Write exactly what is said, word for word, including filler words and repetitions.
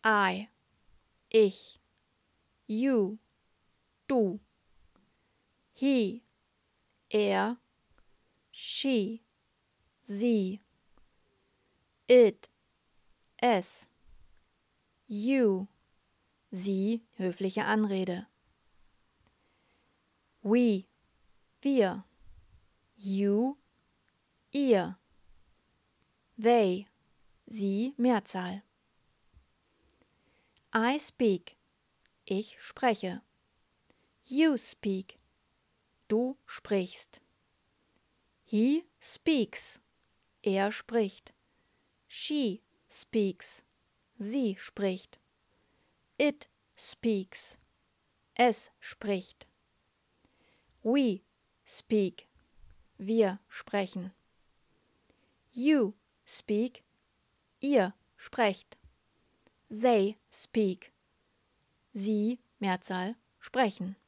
I, ich, you, du, he, er, she, sie, it, es, you, sie, höfliche Anrede. We, wir, you, ihr, they, sie, Mehrzahl. I speak, ich spreche. You speak, du sprichst. He speaks, er spricht. She speaks, sie spricht. It speaks, es spricht. We speak, wir sprechen. You speak, ihr sprecht. They speak, sie, Mehrzahl, sprechen.